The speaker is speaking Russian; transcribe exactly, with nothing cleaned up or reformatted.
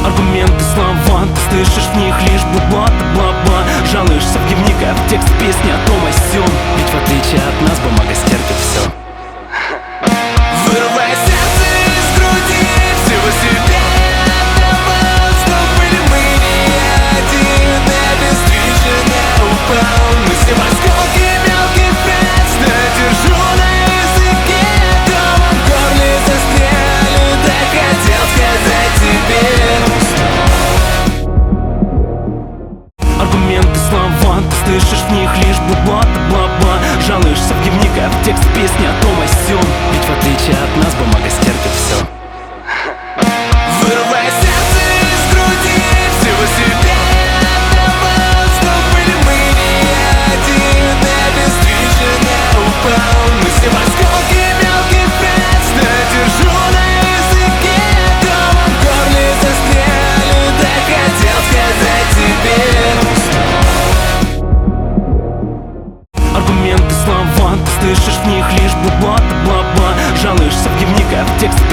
Аргументы, слова, ты слышишь в них лишь бла-бла-бла-бла. Жалуешься в дневник, а в текст песни о том о сём. Ведь в отличие от нас бумага стерпит все. Вырвай сердце из груди, всего себя отдавал, чтоб были мы не один. Обестриженно упал, мысли в осколки мелких фраз. Но держу на языке, комом в горле застряли. Так хотел сказать тебе. Аргументы, слова, ты слышишь в них лишь бла-бла-бла-бла. Жалуешься в дневник, а в текст песни о том о сём. Ведь в отличие от нас бумага стерпит все. Вырвай сердце из груди, всего себя отдавал, чтоб были мы не один. Обестриженно упал, мысли в осколки мелких фраз. Но держу на языке, комом в горле застряли. Так хотел сказать тебе. Аргументы, слова, ты слышишь в них лишь бла-бла-бла-бла. Жалуешься в дневник, а в текст